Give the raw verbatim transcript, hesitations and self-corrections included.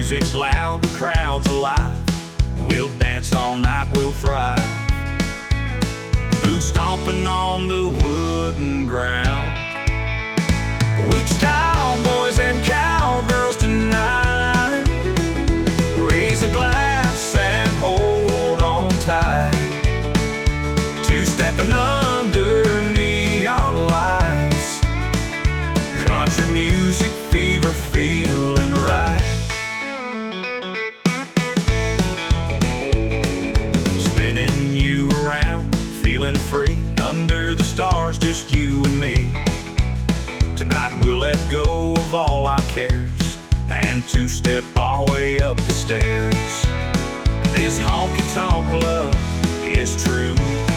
music's loud, the crowd's alive. We'll dance all night, we'll thrive. Boots stomping on the wooden ground. Wichita boys and cowgirls tonight. Raise a glass and hold on tight. Two-stepping under neon lights. Country music fever, feeling right. Spinning you around, feeling free. Under the stars, just you and me. Tonight we'll let go of all our cares and two-step our way up the stairs. This honky-tonk love is true.